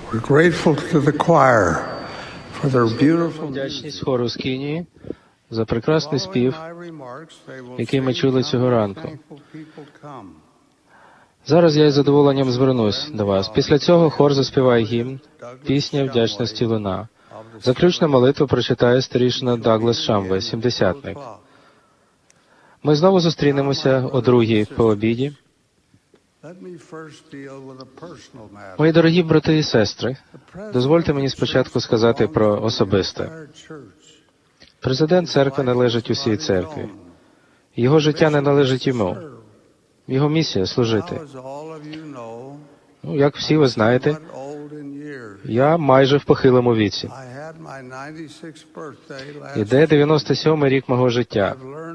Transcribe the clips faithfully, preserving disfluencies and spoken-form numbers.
We're grateful to the choir for their beautiful Вдячність хору з Кенії за прекрасний спів, який ми чули цього ранку. Зараз я із задоволенням звернусь до вас. Після цього хор заспіває гімн «Пісня вдячності луна». Заключну молитву прочитає старішина Даглас Шамвей, сімдесятник. Ми знову зустрінемося о другій по обіді. Мої дорогі брати і сестри, дозвольте мені спочатку сказати про особисте. Президент церкви належить усій церкві. Його життя не належить йому. Його місія – служити. Ну, як всі ви знаєте, я майже в похилому віці. Іде дев'яносто сьомий рік мого життя.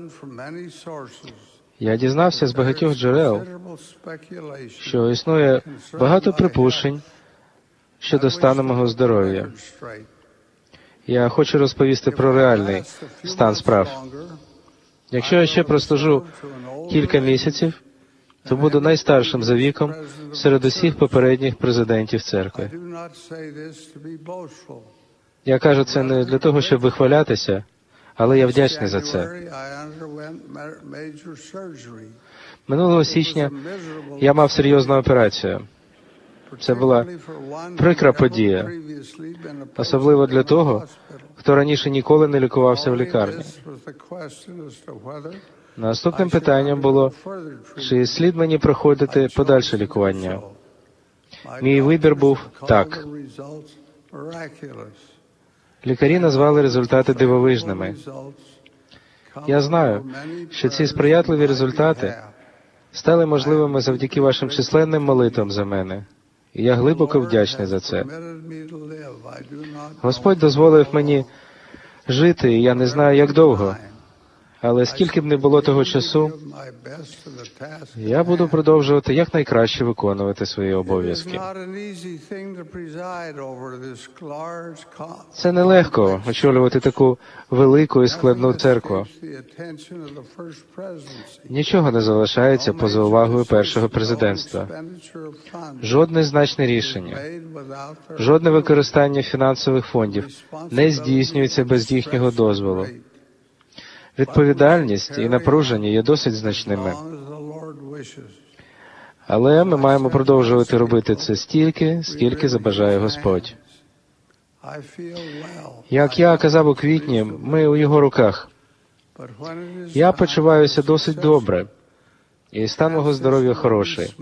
Я дізнався з багатьох джерел, що існує багато припущень щодо стану мого здоров'я. Я хочу розповісти про реальний стан справ. Якщо я ще прослужу кілька місяців, то буду найстаршим за віком серед усіх попередніх президентів церкви. Я кажу це не для того, щоб вихвалятися, але я вдячний за це. Минулого січня я мав серйозну операцію. Це була прикра подія, особливо для того, хто раніше ніколи не лікувався в лікарні. Наступним питанням було, чи слід мені проходити подальше лікування. Мій вибір був «так». Лікарі назвали результати дивовижними. Я знаю, що ці сприятливі результати стали можливими завдяки вашим численним молитвам за мене. І я глибоко вдячний за це. Господь дозволив мені жити, і я не знаю, як довго. Але скільки б не було того часу, я буду продовжувати якнайкраще виконувати свої обов'язки. Це нелегко очолювати таку велику і складну церкву. Нічого не залишається поза увагою першого президентства. Жодне значне рішення, жодне використання фінансових фондів не здійснюється без їхнього дозволу. Відповідальність і напруження є досить значними. Але ми маємо продовжувати робити це стільки, скільки забажає Господь. Як я казав у квітні, ми у Його руках. Я почуваюся досить добре, і стан мого здоров'я хороший.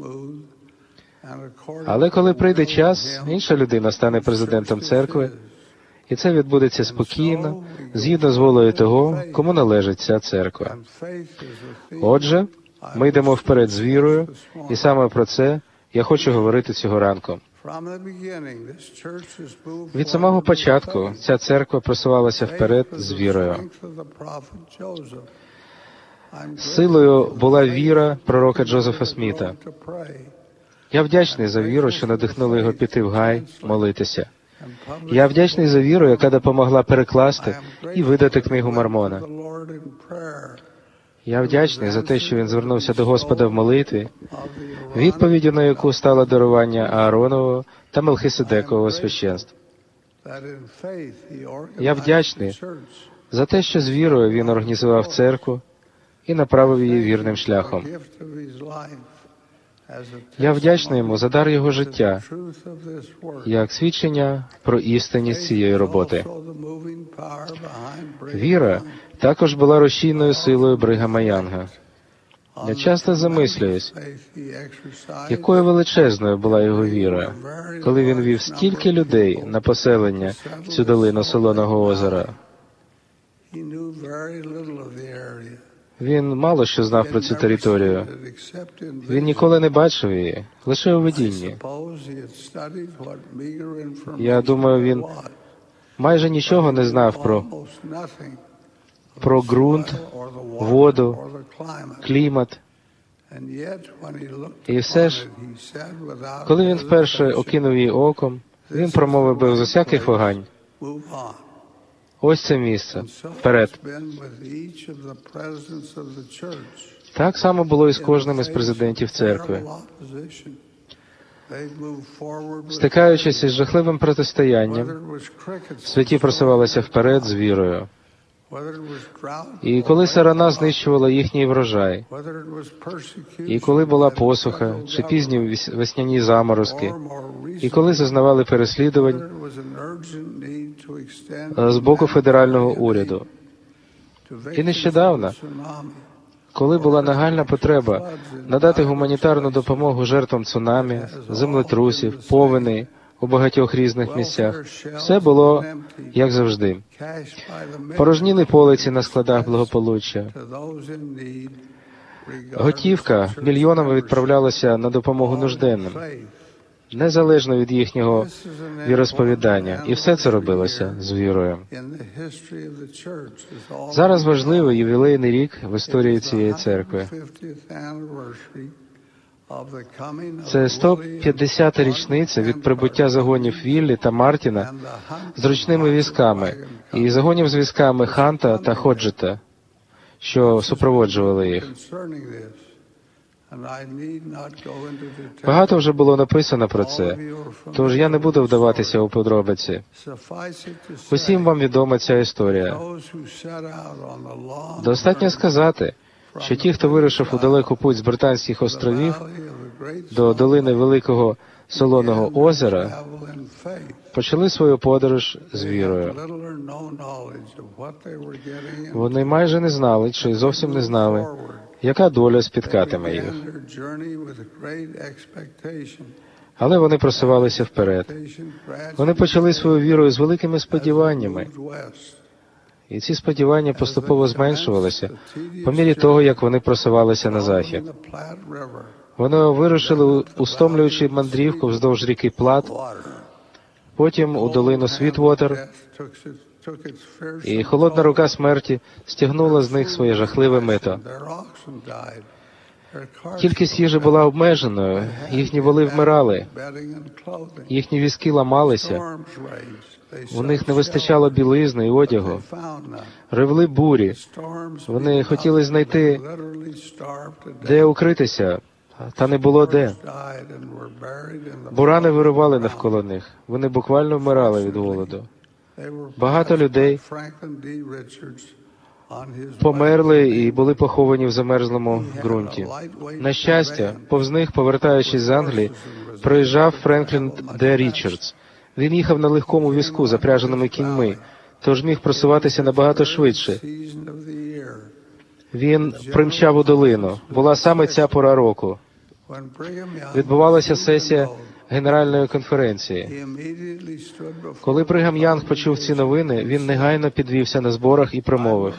Але коли прийде час, інша людина стане президентом церкви, і це відбудеться спокійно, згідно з волею того, кому належить ця церква. Отже, ми йдемо вперед з вірою, і саме про це я хочу говорити цього ранку. Від самого початку ця церква просувалася вперед з вірою. Силою була віра пророка Джозефа Сміта. Я вдячний за віру, що надихнула його піти в Гай, молитися. Я вдячний за віру, яка допомогла перекласти і видати книгу Мормона. Я вдячний за те, що він звернувся до Господа в молитві, відповіддю на яку стало дарування Ааронового та Мелхиседекового священств. Я вдячний за те, що з вірою він організував церкву і направив її вірним шляхом. Я вдячний йому за дар його життя, як свідчення про істинність цієї роботи. Віра також була рушійною силою Бригама Янга. Я часто замислююсь, якою величезною була його віра, коли він вів стільки людей на поселення в цю долину Солоного озера. Він мало що знав про цю територію. Він ніколи не бачив її, лише у видінні. Я думаю, він майже нічого не знав про, про ґрунт, воду, клімат. І все ж, коли він вперше окинув її оком, він промовив без усяких вагань: ось це місце, вперед. Так само було і з кожним із президентів церкви. Стикаючись із жахливим протистоянням, святі просувалися вперед з вірою. І коли сарана знищувала їхній врожай, і коли була посуха, чи пізні весняні заморозки, і коли зазнавали переслідувань з боку федерального уряду. І нещодавно, коли була нагальна потреба надати гуманітарну допомогу жертвам цунамі, землетрусів, повеней у багатьох різних місцях, все було, як завжди. Порожніли полиці на складах благополуччя. Готівка мільйонами відправлялася на допомогу нужденним, незалежно від їхнього віросповідання. І все це робилося з вірою. Зараз важливий ювілейний рік в історії цієї церкви. Це сто п'ятдесята річниця від прибуття загонів Віллі та Мартіна з ручними візками і загонів з візками Ханта та Ходжета, що супроводжували їх. Багато вже було написано про це, тож я не буду вдаватися у подробиці. Усім вам відома ця історія. Достатньо сказати, що ті, хто вирушив у далеку путь з Британських островів до долини Великого Солоного озера, почали свою подорож з вірою. Вони майже не знали, чи зовсім не знали, яка доля спіткатиме їх. Але вони просувалися вперед. Вони почали свою віру з великими сподіваннями. І ці сподівання поступово зменшувалися по мірі того, як вони просувалися на захід. Вони вирушили у стомлюючу мандрівку вздовж ріки Плат, потім у долину Світвотер, і холодна рука смерті стягнула з них своє жахливе мито. Кількість їжі була обмеженою, їхні воли вмирали, їхні візки ламалися, у них не вистачало білизни і одягу, ревли бурі, вони хотіли знайти, де укритися, та не було де. Бурани вирували навколо них, вони буквально вмирали від голоду. Багато людей померли і були поховані в замерзлому ґрунті. На щастя, повз них, повертаючись з Англії, проїжджав Френклін Д. Річардс. Він їхав на легкому візку, запряженими кіньми, тож міг просуватися набагато швидше. Він примчав у долину. Була саме ця пора року. Відбувалася сесія Генеральної конференції. Коли Бригам Янг почув ці новини, він негайно підвівся на зборах і промовив: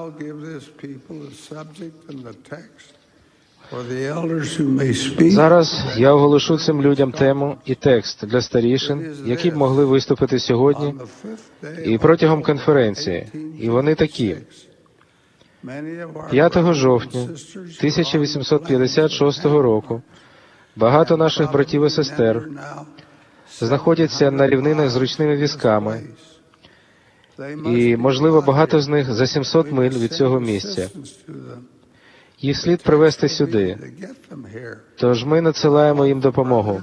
«Зараз я оголошу цим людям тему і текст для старішин, які б могли виступити сьогодні і протягом конференції. І вони такі. п'ятого жовтня тисяча вісімсот п'ятдесят шостого року багато наших братів і сестер знаходяться на рівнинах з ручними візками, і, можливо, багато з них за сімсот миль від цього місця. Їх слід привезти сюди, тож ми надсилаємо їм допомогу.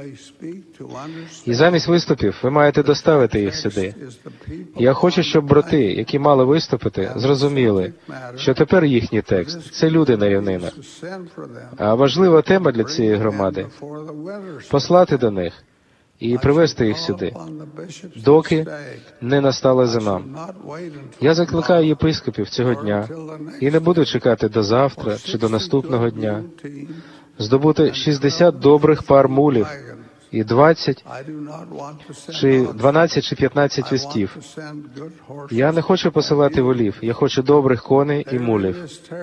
І замість виступів ви маєте доставити їх сюди. Я хочу, щоб брати, які мали виступити, зрозуміли, що тепер їхній текст – це люди на рівнинах. А важлива тема для цієї громади – послати до них і привезти їх сюди, доки не настала зима. Я закликаю єпископів цього дня, і не буду чекати до завтра чи до наступного дня, здобути шістдесят добрих пар мулів і двадцять, чи дванадцять, чи п'ятнадцять вістів. Я не хочу посилати волів, я хочу добрих коней і мулів.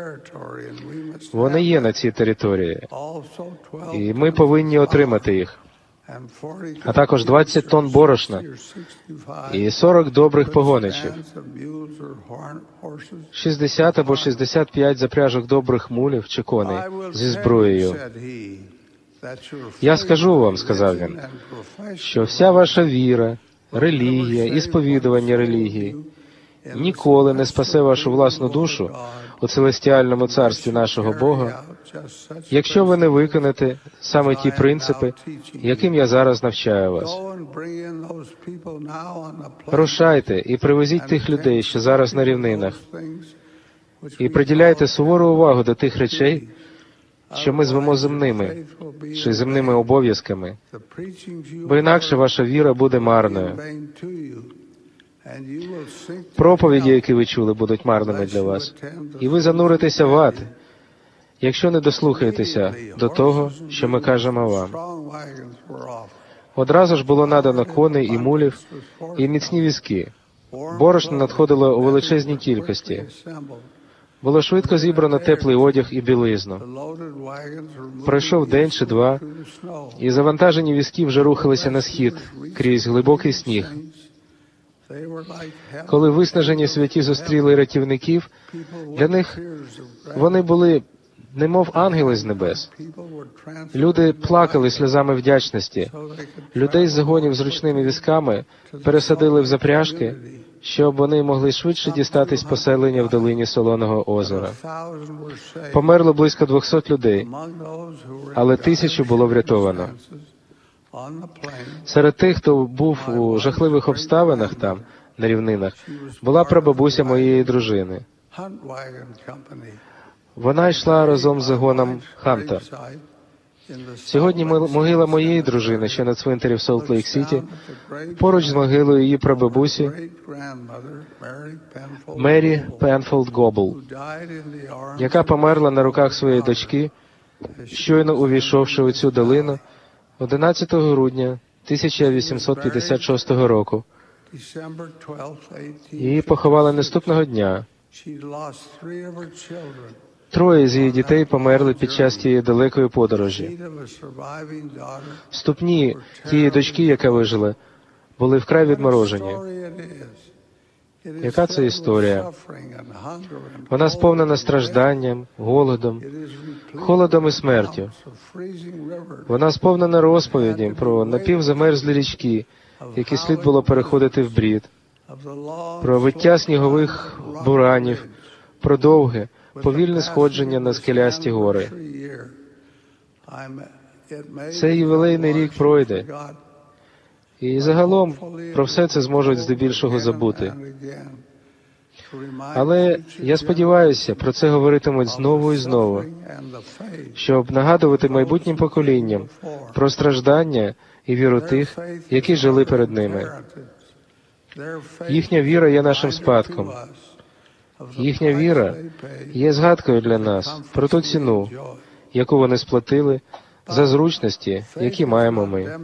Вони є на цій території, і ми повинні отримати їх. А також двадцять тонн борошна і сорок добрих погоничів, шістдесят або шістдесят п'ять запряжок добрих мулів чи коней зі зброєю. Я скажу вам, сказав він, що вся ваша віра, релігія і сповідування релігії ніколи не спасе вашу власну душу у целестіальному царстві нашого Бога, якщо ви не виконаєте саме ті принципи, яким я зараз навчаю вас. Рушайте і привезіть тих людей, що зараз на рівнинах, і приділяйте сувору увагу до тих речей, що ми звемо земними, чи земними обов'язками, бо інакше ваша віра буде марною. Проповіді, які ви чули, будуть марними для вас, і ви зануритеся в ад, якщо не дослухаєтеся до того, що ми кажемо вам. Одразу ж було надано коней і мулів, і міцні візки. Борошно надходило у величезній кількості. Було швидко зібрано теплий одяг і білизну. Пройшов день чи два, і завантажені візки вже рухалися на схід, крізь глибокий сніг. Коли виснажені святі зустріли рятівників, для них вони були немов ангели з небес. Люди плакали сльозами вдячності. Людей з загонів з ручними візками пересадили в запряжки, щоб вони могли швидше дістатись поселення в долині Солоного озера. Померло близько двохсот людей, але тисячу було врятовано. Серед тих, хто був у жахливих обставинах там, на рівнинах, була прабабуся моєї дружини. Вона йшла разом з загоном Ханта. Сьогодні могила моєї дружини, що на цвинтарі в Солт-Лейк-Сіті, поруч з могилою її прабабусі Мері Пенфолд Гобл, яка померла на руках своєї дочки, щойно увійшовши у цю долину одинадцятого грудня тисяча вісімсот п'ятдесят шостого року. Її поховали наступного дня. Троє з її дітей померли під час тієї далекої подорожі. Ступні тієї дочки, яка вижила, були вкрай відморожені. Яка це історія? Вона сповнена стражданням, голодом, холодом і смертю. Вона сповнена розповідям про напівзамерзлі річки, які слід було переходити в брід, про виття снігових буранів, про довге, повільне сходження на скелясті гори. Цей ювілейний рік пройде, і загалом про все це зможуть здебільшого забути. Але я сподіваюся, про це говоритимуть знову і знову, щоб нагадувати майбутнім поколінням про страждання і віру тих, які жили перед ними. Їхня віра є нашим спадком. Їхня віра є згадкою для нас про ту ціну, яку вони сплатили за зручності, які маємо ми.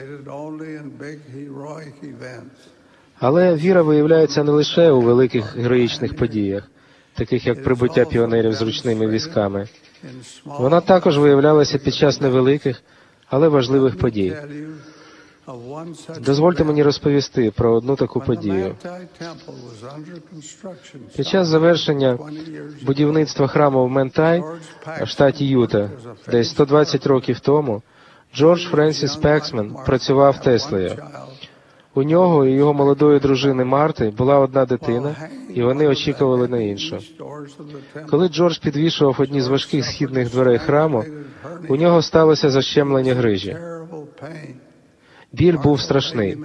Але віра виявляється не лише у великих героїчних подіях, таких як прибуття піонерів з ручними візками. Вона також виявлялася під час невеликих, але важливих подій. Дозвольте мені розповісти про одну таку подію. Під час завершення будівництва храму в Ментай, в штаті Юта, десь сто двадцять років тому, Джордж Френсіс Пексмен працював Теслею. У нього і його молодої дружини Марти була одна дитина, і вони очікували на іншу. Коли Джордж підвішував одні з важких східних дверей храму, у нього сталося защемлення грижі. Біль був страшний.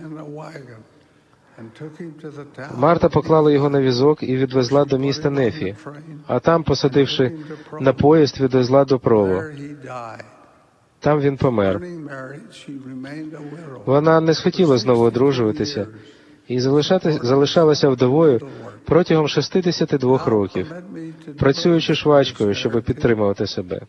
Марта поклала його на візок і відвезла до міста Нефі, а там, посадивши на поїзд, відвезла до Прову. Там він помер. Вона не схотіла знову одружуватися і залишати, залишалася вдовою протягом шістдесят два років, працюючи швачкою, щоб підтримувати себе.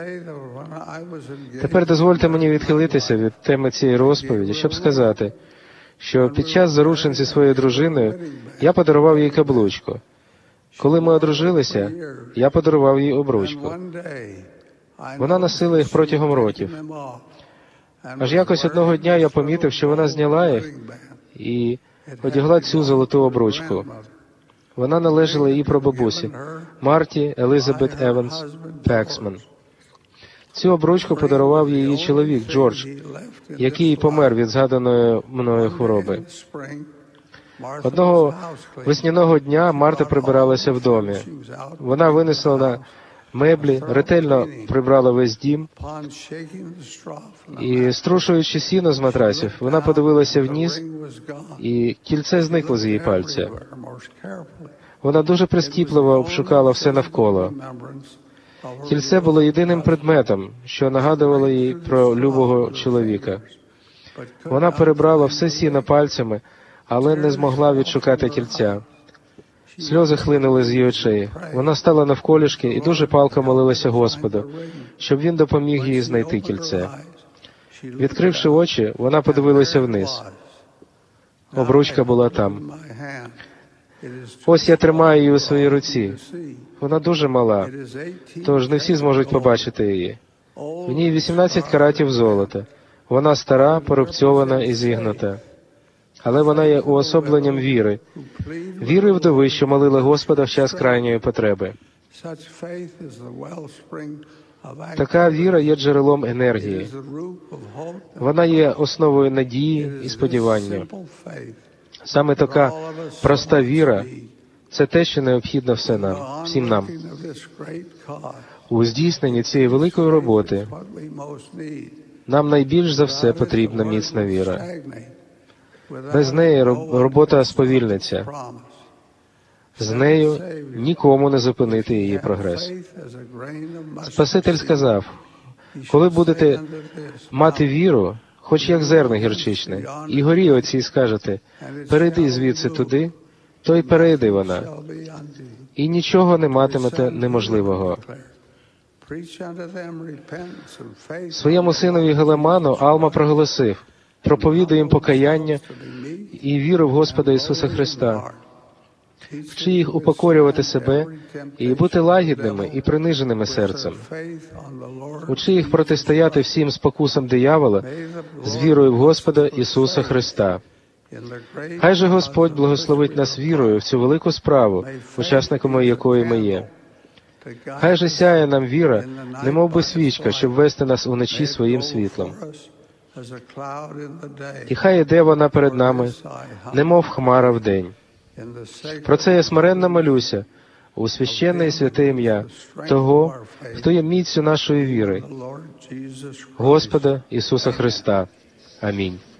Тепер дозвольте мені відхилитися від теми цієї розповіді, щоб сказати, що під час заручин зі своєю дружиною я подарував їй каблучку. Коли ми одружилися, я подарував їй обручку. Вона носила їх протягом років. Аж якось одного дня я помітив, що вона зняла їх і одягла цю золоту обручку. Вона належала її прабабусі, Марті Елізабет Еванс Пексмен. Цю обручку подарував її чоловік Джордж, який помер від згаданої мною хвороби. Одного весняного дня Марта прибиралася в домі. Вона винесла на меблі, ретельно прибрала весь дім, і, струшуючи сіно з матрасів, вона подивилася вниз, і кільце зникло з її пальця. Вона дуже прискіпливо обшукала все навколо. Кільце було єдиним предметом, що нагадувало їй про любого чоловіка. Вона перебрала все сіно пальцями, але не змогла відшукати кільця. Сльози хлинули з її очей. Вона стала навколішки і дуже палко молилася Господу, щоб він допоміг їй знайти кільце. Відкривши очі, вона подивилася вниз. Обручка була там. Ось я тримаю її у своїй руці. Вона дуже мала, тож не всі зможуть побачити її. В ній вісімнадцять каратів золота. Вона стара, порубцьована і зігнута. Але вона є уособленням віри. Віри вдови, що молила Господа в час крайньої потреби. Така віра є джерелом енергії. Вона є основою надії і сподівання. Саме така проста віра – це те, що необхідно все нам, всім нам. У здійсненні цієї великої роботи нам найбільш за все потрібна міцна віра. Без неї робота сповільниться. З нею нікому не зупинити її прогрес. Спаситель сказав, коли будете мати віру, хоч як зерно гірчичне, і горі оцій скажете, перейди звідси туди, то й перейде вона, і нічого не матимете неможливого. Своєму синові Гелеману Алма проголосив, проповідуй їм покаяння і віру в Господа Ісуса Христа. Вчи їх упокорювати себе і бути лагідними і приниженими серцем. Учи їх протистояти всім спокусам диявола з вірою в Господа Ісуса Христа. Хай же Господь благословить нас вірою в цю велику справу, учасниками якої ми є. Хай же сяє нам віра, немов би свічка, щоб вести нас уночі своїм світлом. І хай іде вона перед нами, немов хмара вдень. Про це я смиренно молюся у священне і святе ім'я того, хто є міцю нашої віри, Господа Ісуса Христа. Амінь.